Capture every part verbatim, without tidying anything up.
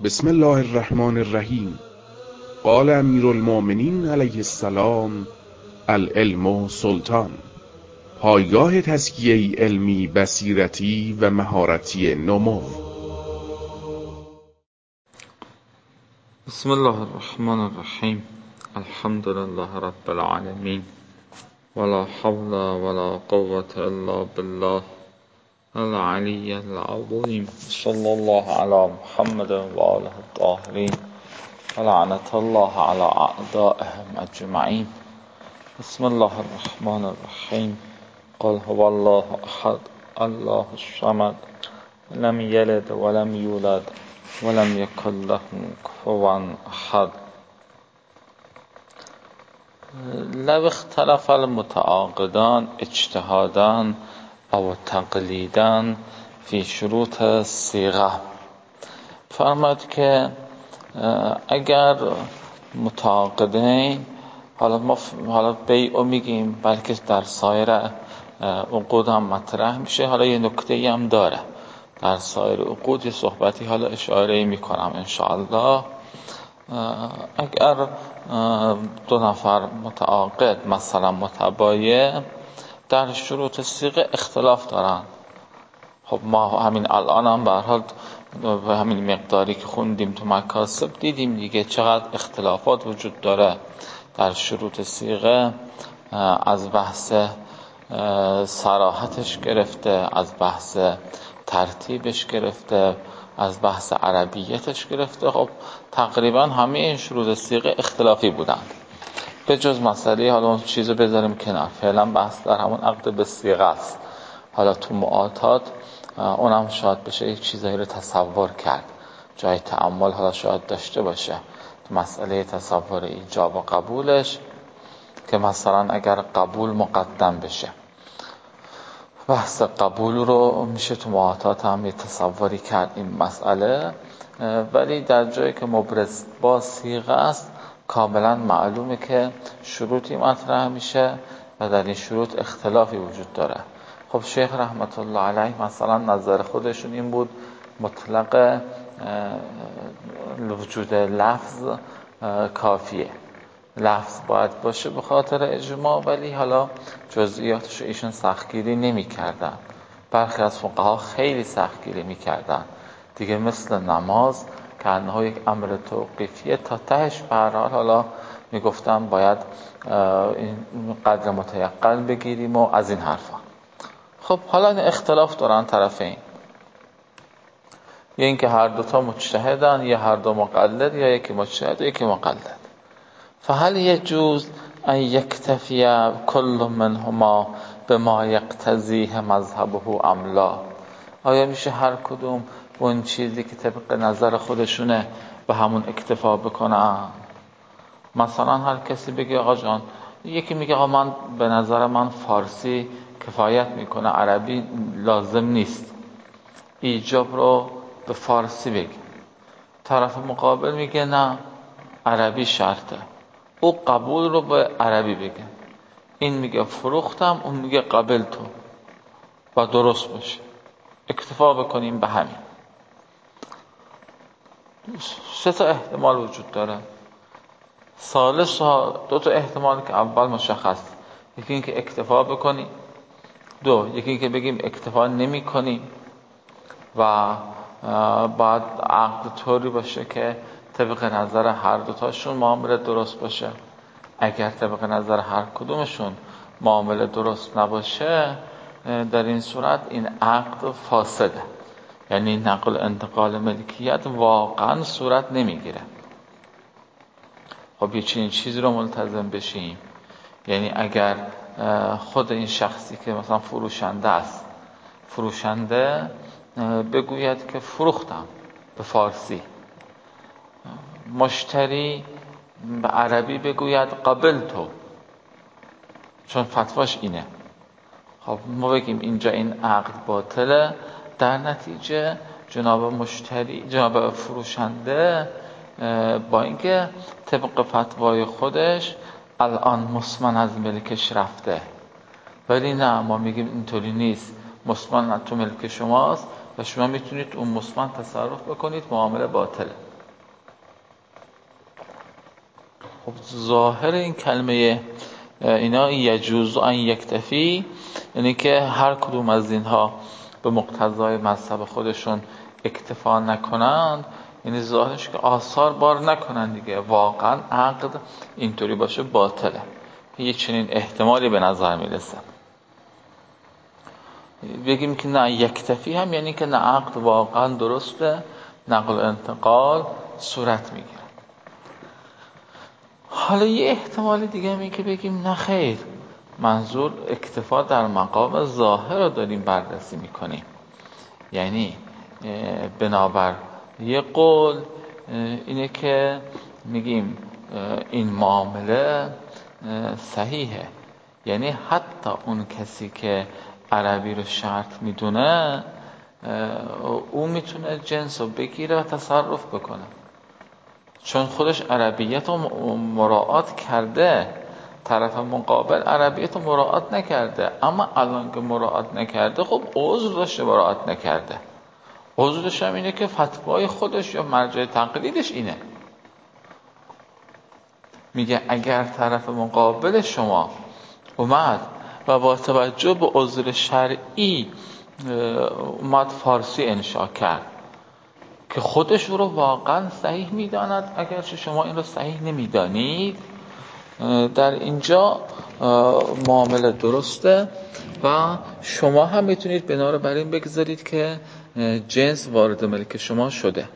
بسم الله الرحمن الرحیم. قال امیر المؤمنین علیه السلام: العلم سلطان. پایگاه تزکیه علمی، بصیرتی و مهارتی نمو. بسم الله الرحمن الرحیم. الحمد لله رب العالمین، ولا حول ولا قوة الا بالله العلی العظیم. صلی الله علی محمد و آله الطاهرین و لعنت الله علی اعدائهم اجمعین. بسم الله الرحمن الرحیم. قل هو الله احد الله الصمد لم یلد ولم یولد ولم یکن له کفوا احد. لو اختلف المتعاقدان اجتهادا او تقلیدا فی شروط صیغه. فرمود که اگر متعاقدین، حالا ما حالا بیع میگیم بلکه در سایر عقود هم مطرح میشه، حالا یه نکته هم داره در سایر عقود، یه صحبتی حالا اشاره میکنم انشاءالله. اگر دو نفر متعاقد مثلا متبایع در شروط صیغه اختلاف دارن، خب ما همین الان هم به هر حال به همین مقداری که خوندیم تو مکاسب دیدیم دیگه چقدر اختلافات وجود داره در شروط صیغه، از بحث صراحتش گرفته، از بحث ترتیبش گرفته، از بحث عربیتش گرفته. خب تقریبا همه این شروط صیغه اختلافی بودند به جز مسئله، حالا اون چیزو بذاریم کنار، فعلا بحث در همون عقد به صیغه است. حالا تو معاطات اونم شاید بشه یک چیزایی رو تصور کرد، جای تأمل حالا شاید داشته باشه تو مسئله تصور ایجاب و قبولش، که مثلا اگر قبول مقدم بشه، بحث قبول رو میشه تو معاطات هم یه تصوری کرد این مسئله. ولی در جایی که مبرز با صیغه است کاملا معلومه که شروطی مطرح میشه و در این شروط اختلافی وجود داره. خب شیخ رحمت الله علیه مثلا نظر خودشون این بود مطلق وجود لفظ کافیه، لفظ باید باشه به خاطر اجماع، ولی حالا جزئیاتش رو ایشون سختگیری نمی کردن. برخی از فقها خیلی سختگیری می کردن دیگه، مثل نماز که انها یک امر توقیفیه تا تهش به هر حال حالا می گفتن باید این قدر متیقن بگیریم و از این حرفا. خب حالا این اختلاف دارن طرفین، یا اینکه هر دوتا مجتهدن یا هر دو مقلد، یا یکی مجتهد و یکی مقلد. فهل یجوز ان یکتفی کل منهما بما یقتضیه مذهبه ام لا؟ آیا میشه هر کدوم اون چیزی که طبق نظر خودشونه به همون اکتفا بکنن؟ مثلا هر کسی بگه آقا جان، یکی میگه آقا من به نظر من فارسی کفایت میکنه، عربی لازم نیست، ایجاب رو به فارسی بگه. طرف مقابل میگه نه عربی شرطه، او قبول رو به عربی بگه. این میگه فروختم، اون میگه قبل تو، و درست باشه، اکتفا بکنیم به همین. سه تا احتمال وجود داره. ثالث دو تا احتمال که اول مشخص، یکی این که اکتفا بکنیم، دو یکی این که بگیم اکتفا نمی کنیم و بعد عقد طوری باشه که طبق نظر هر دوتاشون معامله درست باشه. اگر طبق نظر هر کدومشون معامله درست نباشه، در این صورت این عقد فاسده، یعنی نقل انتقال ملکیت واقعا صورت نمیگیره. خب یه چنین چیزی رو ملتزم بشیم، یعنی اگر خود این شخصی که مثلا فروشنده است، فروشنده بگوید که فروختم به فارسی، مشتری به عربی بگوید قبل تو، چون فتواش اینه. خب ما بگیم اینجا این عقد باطله، در نتیجه جناب مشتری، جناب فروشنده با اینکه طبق فتوای خودش الان مسمن از ملکش رفته، ولی نه ما میگیم اینطوری نیست، مسمن تو ملک شماست و شما میتونید اون مسمن تصرف بکنید، معامله باطله. خب ظاهر این کلمه اینا یجوز ان یکتفی، یعنی که هر کدوم از اینها به مقتضای مذهب خودشون اکتفا نکنند، یعنی ظاهرش که آثار بار نکنند دیگه. واقعا عقد اینطوری باشه باطله، یه چنین احتمالی به نظر میرسه. بگیم که نه یکتفی هم یعنی که نه عقد واقعا درسته، نقل و انتقال صورت میگیره. حالا یه احتمال دیگه هم این که بگیم نه خیر، منظور اکتفا در مقام ظاهر رو داریم بررسی میکنیم. یعنی بنابر یه قول اینه که میگیم این معامله صحیحه، یعنی حتی اون کسی که عربی رو شرط میدونه او میتونه جنس رو بگیره و تصرف بکنه، چون خودش عربیت رو مراعات کرده، طرف مقابل عربیت رو مراعات نکرده. اما الان که مراعات نکرده خب عذر داشته مراعات نکرده. عذرش هم اینه که فتوای خودش یا مرجع تقلیدش اینه. میگه اگر طرف مقابل شما اومد و با توجه به عذر شرعی اومد فارسی انشا کرد که خودش رو واقعا صحیح میداند، اگرچه شما این رو صحیح نمیدانید، در اینجا معامله درسته و شما هم میتونید بنا رو بر این بگذارید که جنس وارد ملک شما شده.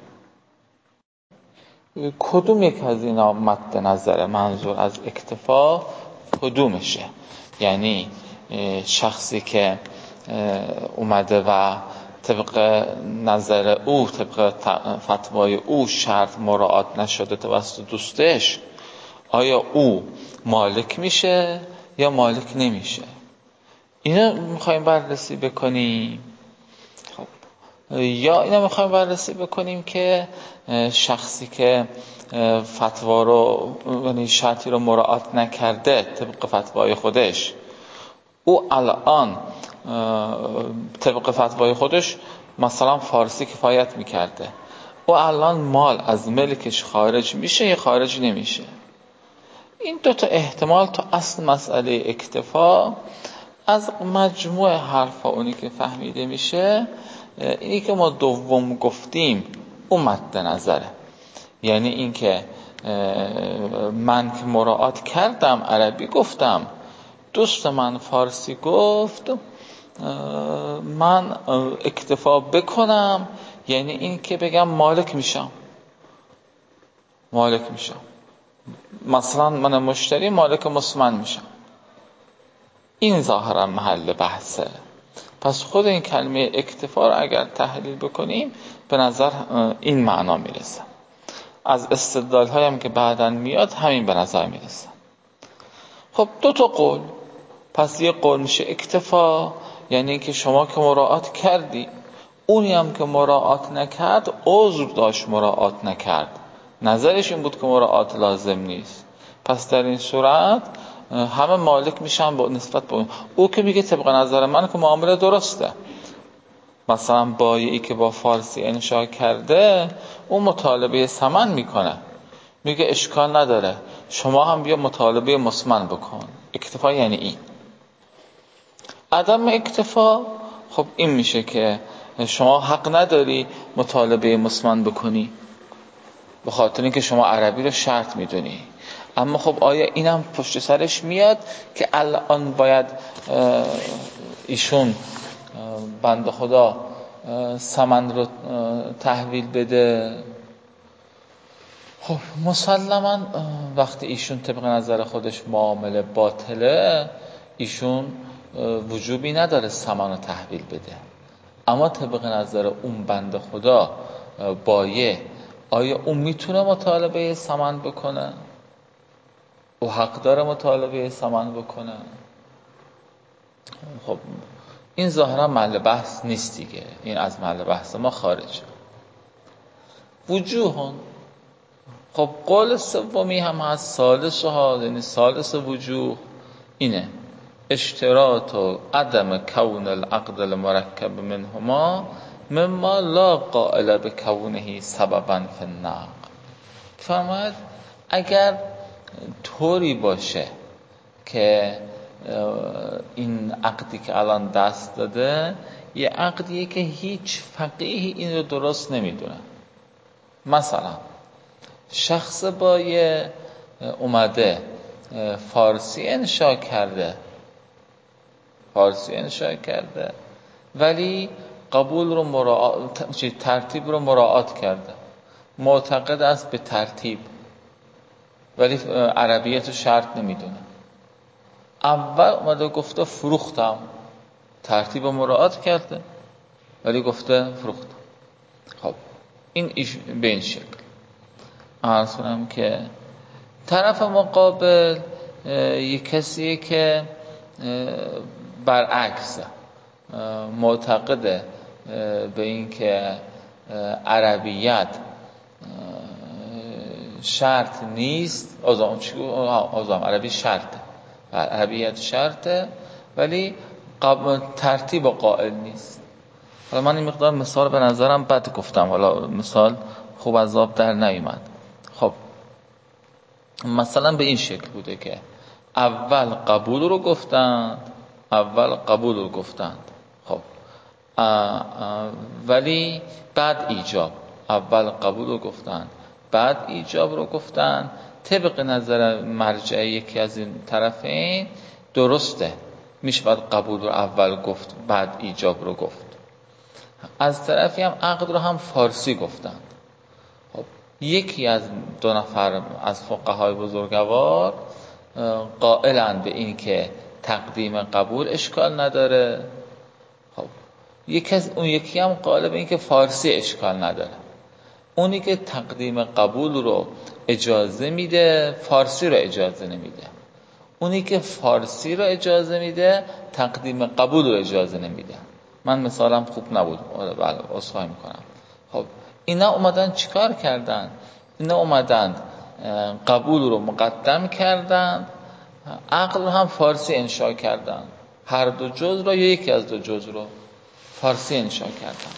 کدوم یک از اینا مد نظر منظور از اکتفا کدومشه؟ یعنی شخصی که اومده و طبق نظر او، طبق فتوای او شرط مراعات نشده توسط دوستش، آیا او مالک میشه یا مالک نمیشه؟ اینا میخوایم بررسی بکنیم. خب یا اینا میخوایم بررسی بکنیم که شخصی که فتوا رو، یعنی شرطی رو مراعات نکرده طبق فتوای خودش، او الان طبق فتوای خودش مثلا فارسی کفایت میکرده، او الان مال از ملکش خارج میشه یا خارج نمیشه؟ این دو تا احتمال تو اصل مسئله اکتفا از مجموع حرفا اونی که فهمیده میشه، اینی که ما دوم گفتیم اون مد نظره. یعنی این که من که مراعات کردم عربی گفتم، دوست من فارسی گفت، من اکتفا بکنم، یعنی این که بگم مالک میشم مالک میشم مثلا من مشتری مالک مسمن میشم. این ظاهرا محل بحثه. پس خود این کلمه اکتفا رو اگر تحلیل بکنیم به نظر این معنا میرسه. از استدلال هایم که بعداً میاد همین به نظر میرسه. خب دو تا قول، پس یه قول میشه اکتفا، یعنی که شما که مراعات کردی، اونی هم که مراعات نکرد عذر داشت مراعات نکرد، نظرش این بود که مراعات لازم نیست، پس در این صورت همه مالک میشن با نسبت به اون. او که میگه طبق نظر من که معامله درسته، مثلا بایعی که با فارسی انشا کرده اون مطالبه ثمن میکنه، میگه اشکال نداره شما هم بیا مطالبه مسمن بکن. اکتفا یعنی این. عدم اکتفا خب این میشه که شما حق نداری مطالبه مسمن بکنی به خاطر اینکه شما عربی رو شرط میدونی. اما خب آیا اینم پشت سرش میاد که الان باید ایشون بنده خدا ثمن رو تحویل بده؟ خب مسلما وقتی ایشون طبق نظر خودش معامله باطله، ایشون وجوبی نداره ثمن رو تحویل بده. اما طبق نظر اون بنده خدا بایع، آیا اون میتونه مطالبه ثمن بکنه؟ او حق داره مطالبه ثمن بکنه؟ خب این ظاهرا محل بحث نیست دیگه، این از محل بحث ما خارج. وجوهون، خب قول سومی هم هست، ثالث ها، یعنی ثالث وجوه اینه اشتراط و عدم کون العقد المرکب منهما مما لا قائل بکونه سببا فی النقد. فرماید اگر طوری باشه که این عقدی که الان دست داده یه عقدیه که هیچ فقیهی این رو درست نمیدونه. مثلا شخص با یه اومده فارسی انشا کرده فارسی انشا کرده ولی قبول رو مراعات ترتیب رو مراعات کرده، معتقد است به ترتیب، ولی عربیت رو شرط نمیدونه. اول اومده گفته فروختم، ترتیب رو مراعات کرده ولی گفته فروختم. خب این ایش به این شکل. عرض کنم که طرف مقابل یک کسیه که برعکس معتقد به این که عربیت شرط نیست، آزام آزام عربی شرطه، عربیت شرطه ولی ترتیب قائل نیست. حالا من این مقدار مثال به نظرم بد گفتم، حالا مثال خوب از آب در نیامد. خب مثلا به این شکل بوده که اول قبول رو گفتند اول قبول رو گفتند خب اه اه ولی بعد ایجاب، اول قبول رو گفتند بعد ایجاب رو گفتند. طبق نظر مرجع یکی از این طرفین درسته، میشه بعد قبول رو اول گفت بعد ایجاب رو گفت. از طرفی هم عقد رو هم فارسی گفتند. خب یکی از دو نفر از فقهای بزرگوار قائلند به این که تقدیم قبول اشکال نداره. خب یکی از اون یکی هم قائل به این که فارسی اشکال نداره. اونی که تقدیم قبول رو اجازه میده فارسی رو اجازه نمیده، اونی که فارسی رو اجازه میده تقدیم قبول رو اجازه نمیده. من مثالم خوب نبود، بله عذرخواهی میکنم. خب اینا اومدن چیکار کردن؟ اینا اومدن قبول رو مقدم کردن، عقل رو هم فارسی انشا کردن. هر دو جز رو یا یکی از دو جز رو فارسی انشا کردن.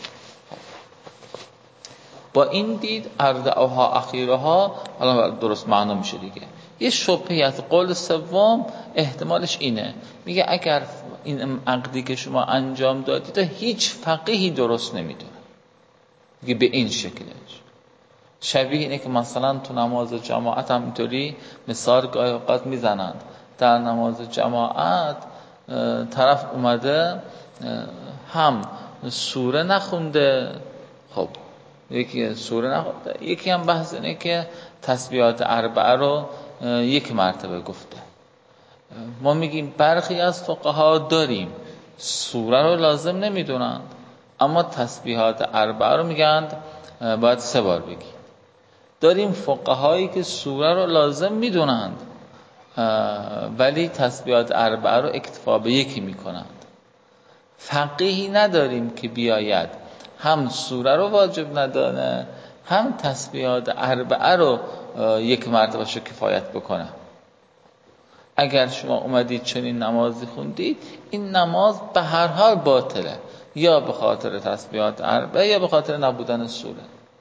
با این دید اردعها اخیرها حالا درست معنا میشه دیگه. یه شبهی از قول سوم احتمالش اینه، میگه اگر این عقدی که شما انجام دادید تا هیچ فقیهی درست نمیدونه، میگه به این شکلش. شبیه اینه که مثلا تو نماز جماعت هم اینطوری مثال گاهی اوقات میزنند. در نماز جماعت طرف اومده هم سوره نخونده، خب یکی سوره نخونده، یکی هم بحث اینه که تسبیحات اربعه رو یک مرتبه گفته. ما میگیم برخی از فقها داریم سوره رو لازم نمیدونند اما تسبیحات اربعه رو میگند باید سه بار بگی. داریم فقهایی که سوره رو لازم میدونند ولی تسبیحات اربعه رو اکتفا به یکی میکنند. فقیهی نداریم که بیاید هم سوره رو واجب ندانه هم تسبیحات اربعه رو یک مرتبه شو کفایت بکنه. اگر شما اومدید چنین نمازی خوندید این نماز به هر حال باطله، یا به خاطر تسبیحات اربعه یا به خاطر نبودن سوره.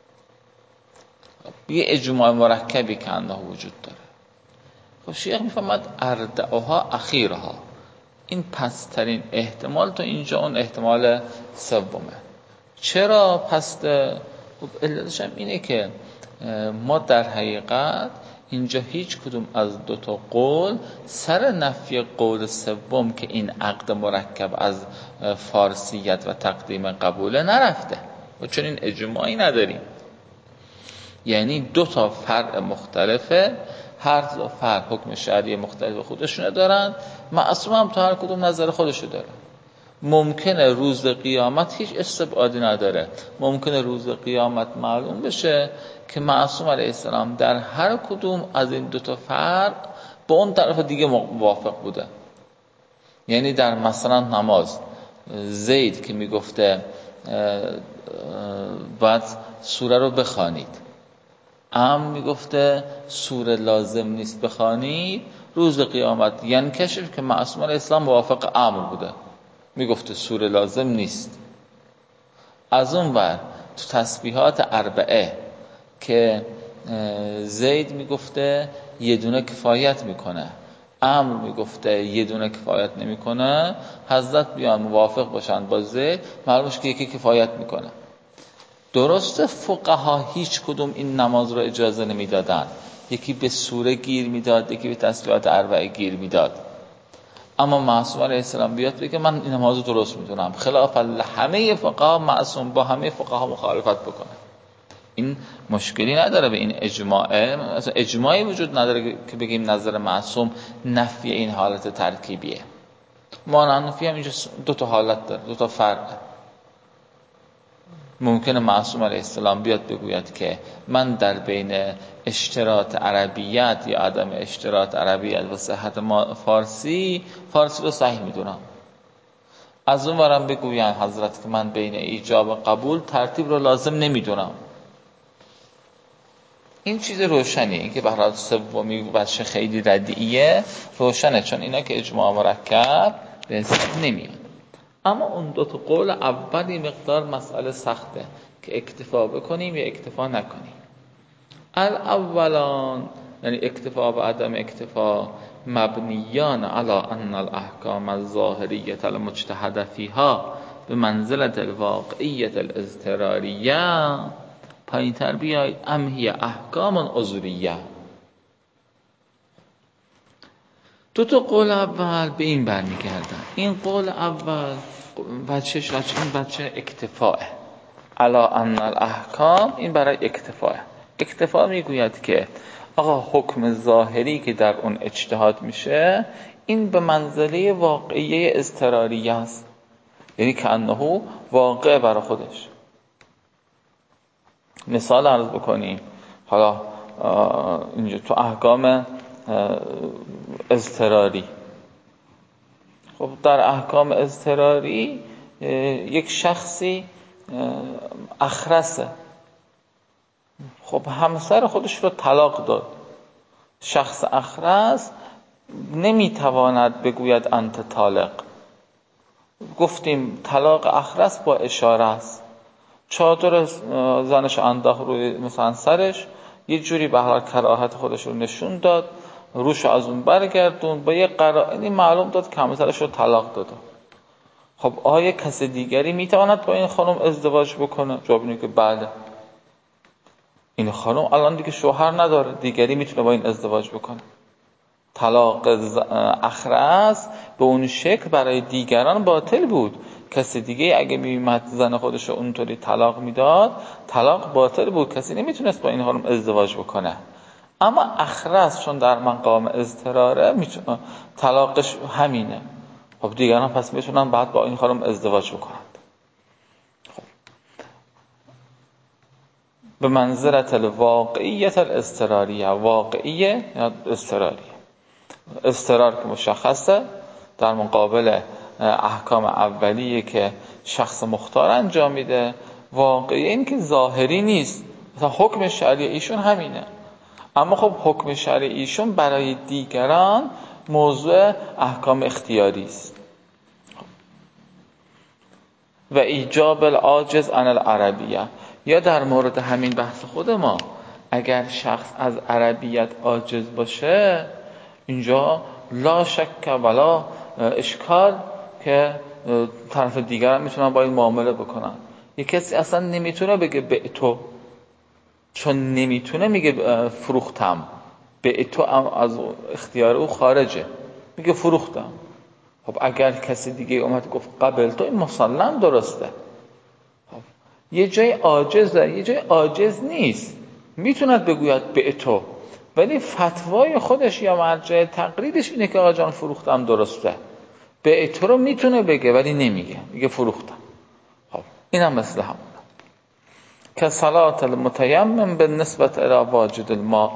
یه اجماع مرکبی که انده وجود داره. خب شیخ میفهمد اردعها اخیرها، این پسترین احتمال تا اینجا اون احتمال سومه. چرا پسته؟ خب علتش هم اینه که ما در حقیقت اینجا هیچ کدوم از دو تا قول سر نفی قول سوم که این عقد مرکب از فارسیت و تقدیم قبوله نرفته و چون این اجماعی نداریم. یعنی دو تا فرع مختلفه، هر دو فرع حکم شرعی مختلف خودشونه دارن، معصوم هم تا هر کدوم نظر خودشو داره. ممکنه روز قیامت هیچ استبعادی نداره، ممکنه روز قیامت معلوم بشه که معصوم علیه السلام در هر کدوم از این دو تا فرع با اون طرف دیگه موافق بوده. یعنی در مثلا نماز زید که میگفته باید سوره رو بخوانید، ام میگفته سوره لازم نیست بخوانید، روز قیامت یعنی کشف که معصوم علیه السلام موافق امر بوده، میگفته سوره لازم نیست. از اون ور تو تسبیحات اربعه که زید میگفته یه دونه کفایت میکنه، امر میگفته یه دونه کفایت نمیکنه، حضرت بیان موافق باشن با زید، معلومه که یکی کفایت میکنه. درسته فقها هیچ کدوم این نماز رو اجازه نمیدادن، یکی به سوره گیر میداد، یکی به تسبیحات اربعه گیر میداد، اما معصوم علیه السلام بیاد بگه من این نماز رو درست میدونم، خلاف همه فقها معصوم با همه فقها مخالفت بکنه. این مشکلی نداره به این اجماعه، مثلا اجماعی وجود نداره که بگیم نظر معصوم نفی این حالت ترکیبیه. مانع نفی هم اینجا دو تا حالت داره، دو تا فرقه. ممکنه معصوم علیه السلام بیاد بگوید که من در بین اشتراط عربیت یا عدم اشتراط عربیت و صحت ما فارسی فارسی رو صحیح میدونم، از اون ورم بگوین حضرت که من بین ایجاب و قبول ترتیب رو لازم نمیدونم. این چیز روشنیه، این که به هر حال سومی بچه خیلی ردیعیه روشنه، چون اینا که اجماع مرکب به حساب نمیاد. اما اون دو تا قول اولی مقدار مسئله سخته که اکتفا بکنیم یا اکتفا نکنیم. الاولان یعنی اکتفا و عدم اکتفا مبنیان علی ان الاحکام الظاهریه المجتهد فیها به منزلت الواقعیه الاضطراریه. پایین تر بیاید ام هی احکام عذریه. دو تا قول اول به این برمیگردن. این قول اول بچهش این بچه اکتفاه علا ان الاحکام، این برای اکتفاه. اکتفا میگوید که آقا حکم ظاهری که در اون اجتهاد میشه این به منزله واقعیه اضطراریه است، یعنی که انه واقع برای خودش. مثال عرض بکنیم، حالا اینجا تو احکام اضطراری، خب در احکام اضطراری یک شخصی اخرسه، خب همسر خودش رو طلاق داد. شخص اخرس نمیتواند بگوید انت طالق. گفتیم طلاق اخرس با اشاره است. چادر زنش انداخت روی مثلا سرش، یه جوری به هر کراهت خودش رو نشون داد، روش از اون برگردون، با یه قرائنی معلوم داد که همسرش رو طلاق داده. خب آیا کس دیگری میتواند با این خانم ازدواج بکنه؟ جواب اینه که بله. این خانم الان دیگه شوهر نداره، دیگری میتونه با این ازدواج بکنه. طلاق اخرس به اون شکل برای دیگران باطل بود. کسی دیگه اگه میومد زن خودش رو اونطوری طلاق میداد، طلاق باطل بود، کسی نمیتونست با این خانم ازدواج بکنه. اما اخرس چون در مقام اضطراره میتونه طلاقش همینه، خب دیگران پس میتونن بعد با این خانم ازدواج بکنند. خب به منزلت الواقعیت الاضطراریه، واقعیه یا اضطراریه. اضطرار که مشخصه در مقابل احکام اولیه که شخص مختار انجام میده، واقعی این که ظاهری نیست. مثلا حکم شرعی ایشون همینه، اما خب حکم شرعی ایشون برای دیگران موضوع احکام اختیاری است. و ایجاب العاجز عن العربیه، یا در مورد همین بحث خود ما اگر شخص از عربیت عاجز باشه، اینجا لا شک ولا اشکال که طرف دیگر هم میتونن با این معامله بکنن. یک کسی اصلا نمیتونه بگه به تو، چون نمیتونه میگه فروختم، به تو از اختیار او خارجه، میگه فروختم. خب اگر کسی دیگه اومد گفت قبل تو، این مسلم درسته. خب یه جای عاجزه، یه جای عاجز نیست، میتوند بگوید به تو، ولی فتوای خودش یا مرجع تقلیدش اینه که آقا جان فروختم درسته. به تو رو میتونه بگه ولی نمیگه، میگه فروختم. خب این هم مثل همونه که صلات المتیمم به نسبت الی واجد الماء.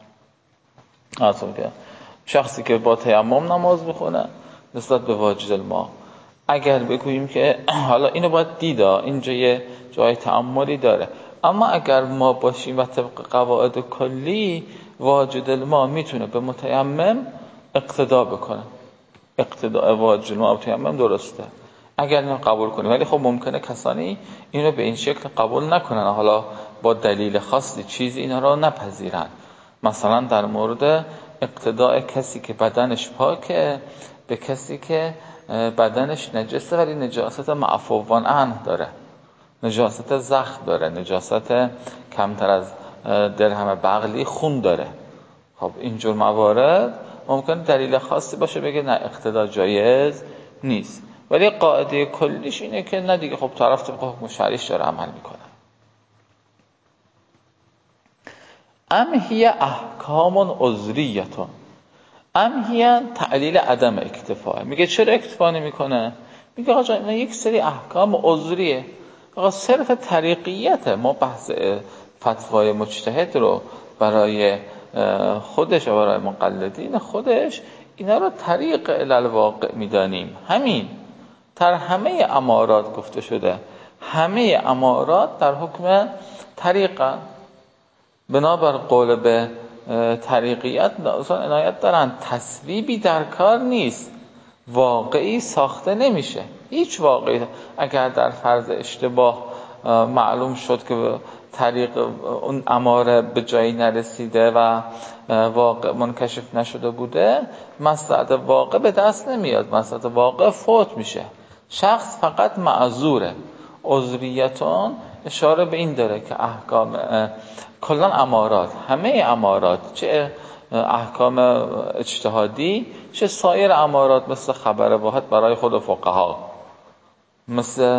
شخصی که با تیمم نماز بخونه نسبت به واجد الماء، اگر بگوییم که حالا اینو باید دیدا، اینجا یه جای تأملی داره، اما اگر ما باشیم و طبق قواعد کلی واجد الماء میتونه به متیمم اقتدا بکنه، اقتدا واجد الماء متیمم درسته اگر اینو قبول کنیم. ولی خب ممکنه کسانی اینو به این شکل قبول نکنن. حالا با دلیل خاصی چیزی اینا رو نپذیرن. مثلا در مورد اقتداء کسی که بدنش پاکه به کسی که بدنش نجسه ولی نجاست معفوان عنه داره، نجاست زخم داره، نجاست کمتر از درهم بغلی خون داره. خب اینجور موارد ممکن دلیل خاصی باشه بگه نه اقتدا جایز نیست، ولی قاعده کلیش اینه که نه دیگه، خب طرف طبق حکم شرعیش داره عمل میکنه. ام هی احکام عذریتون، ام هی تعلیل عدم اکتفا. میگه چرا اکتفا نمیکنه؟ میگه آقا جان اینا یک سری احکام عذریه، آقا صرف طریقیته. ما بحث فتوای مجتهد رو برای خودش و برای مقلدین خودش اینا رو طریق الالواقع میدانیم. همین در همه امارات گفته شده، همه امارات در حکم طریقه. بنابر قول به طریقیت اصلا عنایت دارن، تصویبی در کار نیست، واقعی ساخته نمیشه. هیچ واقعی اگر در فرض اشتباه معلوم شد که طریق اون اماره به جایی نرسیده و واقع منکشف نشده بوده، مصلحت واقع به دست نمیاد، مصلحت واقع فوت میشه، شخص فقط معذوره. عذریتون اشاره به این داره که احکام کلان امارات، همه امارات، چه احکام اجتهادی چه سایر امارات، مثل خبر واحد برای خود فقها، مثل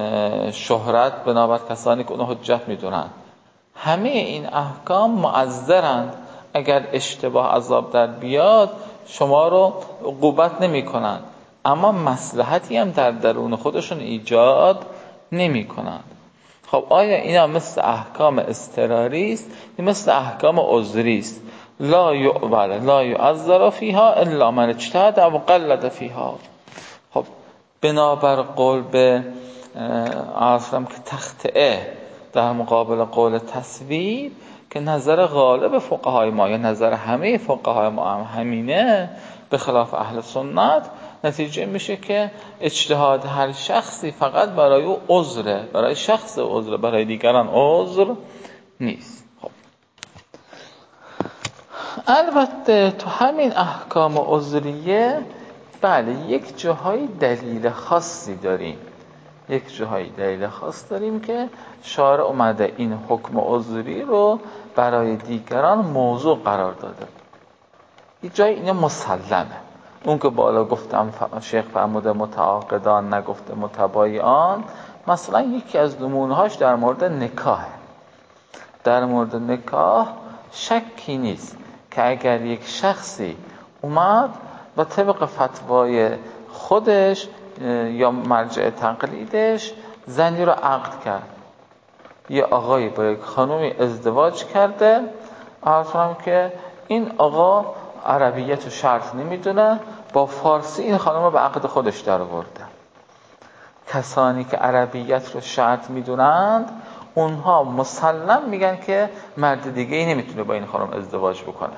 شهرت بنابر کسانی که اونو حجت میدونن، همه این احکام معذرند. اگر اشتباه عذاب در بیاد شما رو عقوبت نمی کنند، اما مصلحتی هم در درون خودشون ایجاد نمی کنند. خب آیا اینا مثل احکام اضطراری است یا مثل احکام عذری است؟ لا یعبر لا یعذر فیها الا من اجتهد و قلد فیها. خب بنابر قول به عرفم که تخطئه در مقابل قول تصویب، که نظر غالب فقهای ما یا نظر همه فقهای ما هم همینه، به خلاف اهل سنت، نتیجه میشه که اجتهاد هر شخصی فقط برای او عذره، برای شخص عذره، برای دیگران عذر نیست. خب البته تو همین احکام عذریه بله یک جاهای دلیل خاصی داریم، یک جاهای دلیل خاص داریم که شارع اومده این حکم عذری رو برای دیگران موضوع قرار داده. یک جای اینا مسلمه. اون که بالا گفتم شیخ فرموده متعاقدان، نگفته متبایعان. مثلا یکی از نمونه‌هاش در مورد نکاح. در مورد نکاح شکی نیست که اگر یک شخصی اومد و طبق فتوای خودش یا مرجع تقلیدش زنی رو عقد کرد، یه آقایی با یک خانومی ازدواج کرده، عرفم که این آقا عربیت رو شرط نمیدونه، با فارسی این خانم رو به عقد خودش در آورده. کسانی که عربیت رو شرط میدونند اونها مسلم میگن که مرد دیگه ای نمیتونه با این خانم ازدواج بکنه.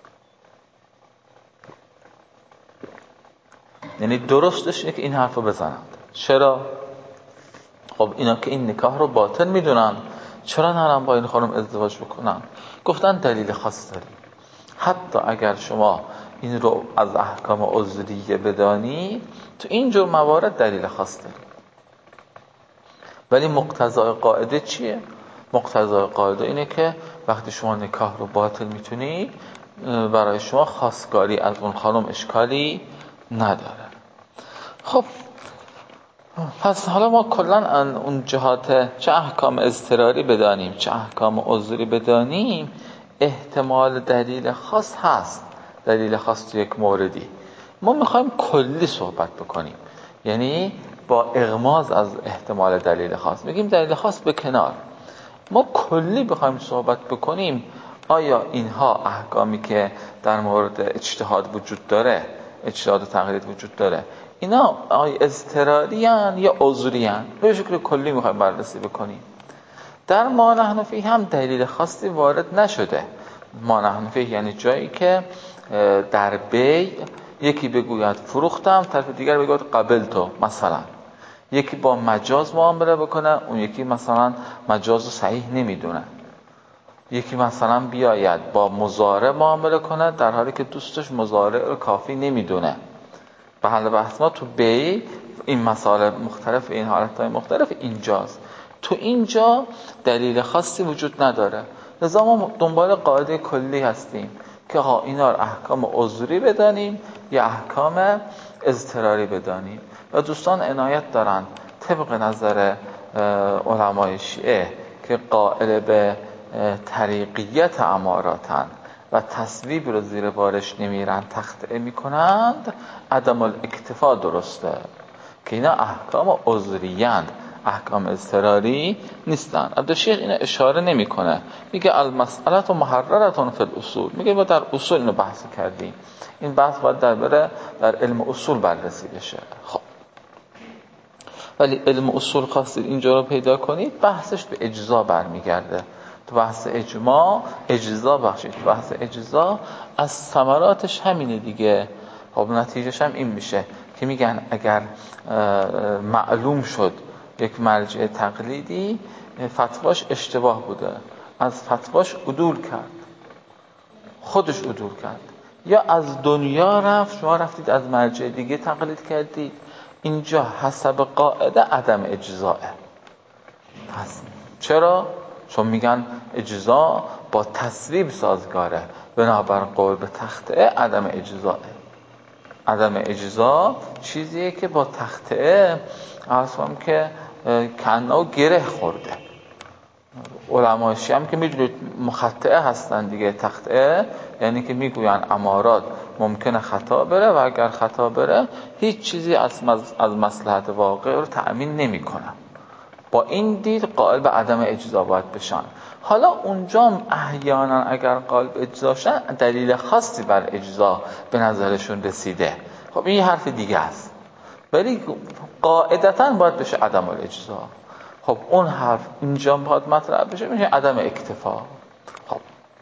یعنی درستش اینه که این حرف رو بزنند. چرا؟ خب اینا که این نکاح رو باطل میدونن، چرا نرن با این خانم ازدواج بکنن؟ گفتن دلیل خاص داریم. حتی اگر شما این رو از احکام عذریه بدانید، تو این جور موارد دلیل خاص داریم. ولی مقتضای قاعده چیه؟ مقتضای قاعده اینه که وقتی شما نکاح رو باطل میتونید، برای شما خواستگاری از اون خانم اشکالی نداره. خب پس حالا ما کلن اون جهات چه احکام اضطراری بدانیم چه احکام عذری بدانیم، احتمال دلیل خاص هست. دلیل خاص تو یک موردی ما میخوایم کلی صحبت بکنیم، یعنی با اغماض از احتمال دلیل خاص میگیم دلیل خاص به کنار، ما کلی بخوایم صحبت بکنیم. آیا اینها احکامی که در مورد اجتهاد وجود داره، اجتهاد و تقلید وجود داره، اینا آیا اضطراری ان یا عذری ان؟ به شکل کلی میخوایم بررسی بکنیم. در ما نحن فیه هم دلیل خاصی وارد نشده. ما نحن فیه یعنی جایی که در بیع یکی بگوید فروختم، طرف دیگر بگوید قبل تو مثلا، یکی با مجاز معامله بکنه، اون یکی مثلا مجاز رو صحیح نمیدونه. یکی مثلا بیاید با مضارع معامله کنه در حالی که دوستش مضارع رو کافی نمیدونه. به حال بحث ما تو بیع این مسائل مختلف، این حالتهای مختلف اینجاست. تو اینجا دلیل خاصی وجود نداره، لذا ما دنبال قاعده کلی هستیم که ها اینا رو احکام عذری بدانیم یا احکام اضطراری بدانیم. و دوستان عنایت دارن طبق نظر علمای شیعه که قائل به طریقیت اماراتن و تصویب رو زیر بارش نمیرن، تخطئه میکنند، عدم الاکتفا درسته که اینا احکام عذریند، احکام اضطراری نیستن. عبدالشیخ اینو اشاره نمیکنه، میگه المسئله محررة فی الاصول، میگه ما در اصول اینو بحث کردیم، این بحث باید در بره در علم اصول بررسی بشه. خب ولی علم اصول خواستید اینجا رو پیدا کنید، بحثش به اجزا برمیگرده. تو بحث اجماع اجزا بخشید، تو بحث اجزا از ثمراتش همینه دیگه. خب نتیجهش هم این میشه که میگن اگر معلوم شد یک مرجع تقلیدی فتواش اشتباه بوده، از فتواش عدول کرد، خودش عدول کرد، یا از دنیا رفت، شما رفتید از مرجع دیگه تقلید کردید، اینجا حسب قاعده عدم اجزاه هست. چرا؟ چون میگن اجزا با تصویب سازگاره، بنابر قول به تخطئه عدم اجزاه. عدم اجزا چیزیه که با تخطئه اصلا که کنه گره خورده. علمای شیعه هم که میدونید مخطئه هستن دیگه. تخطئه یعنی که میگوین امارات ممکنه خطا بره و اگر خطا بره هیچ چیزی از از مصلحت واقع رو تأمین نمیکنه. با این دید قائل به عدم اجزا باید بشن. حالا اونجا احیانا اگر قائل به اجزا شن دلیل خاصی بر اجزا به نظرشون رسیده، خب این یه حرف دیگه است، ولی قاعدتاً باید بشه عدم الاجزا. خب اون حرف اینجا باید مطرح بشه، میشه عدم اکتفا. خب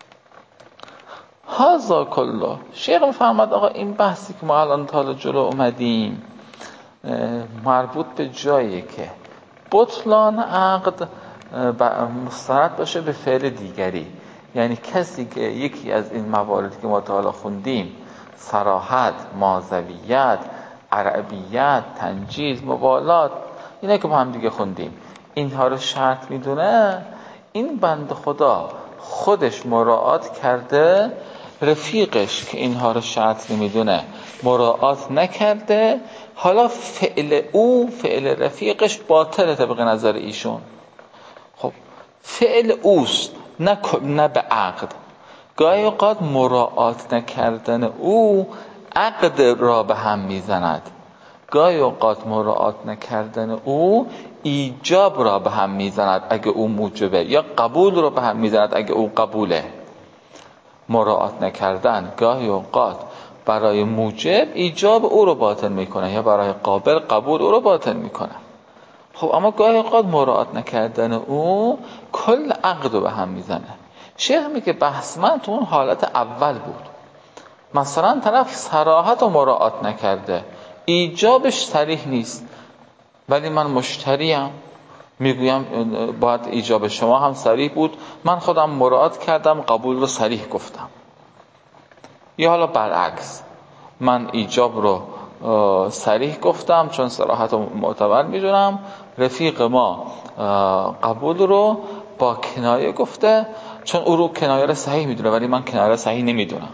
هذا کله. شیخ میفرماد آقا این بحثی که ما الان تا جلو اومدیم مربوط به جایی که بطلان عقد مستند باشه به فعل دیگری. یعنی کسی که یکی از این مواردی که ما تا حالا خوندیم، صراحت، مازویت، عربیت، تنجیز، موالات، اینا که با هم دیگه خوندیم، اینها رو شرط میدونه، این بند خدا خودش مراعات کرده، رفیقش که اینها رو شرط نمیدونه مراعات نکرده، حالا فعل او، فعل رفیقش باطله طبق نظر ایشون. خب فعل اوست، نه نه به عقد. گاهی اوقات مراعات نکردن او عقد را به هم میزند، گاهی اوقات مراعات نکردن او ایجاب را به هم میزند اگه او موجبه، یا قبول را به هم میزند اگه او قبوله. مراعات نکردن گاهی اوقات برای موجب ایجاب او رو باطل میکنه، یا برای قابل قبول او رو باطل میکنه. خب اما گاهی اوقات مراعات نکردن او کل عقد رو به هم میزنه. شیخ میگه بحث من تو اون حالت اول بود، مثلا طرف صراحت رو مراعات نکرده، ایجابش صریح نیست، ولی من مشتریم میگویم باید ایجاب شما هم صریح بود، من خودم مراعات کردم قبول رو صریح گفتم. یا حالا برعکس، من ایجاب رو صریح گفتم چون صراحت رو معتبر میدونم، رفیق ما قبول رو با کنایه گفته چون او رو کنایه رو صحیح میدونه ولی من کنایه رو صحیح نمیدونم.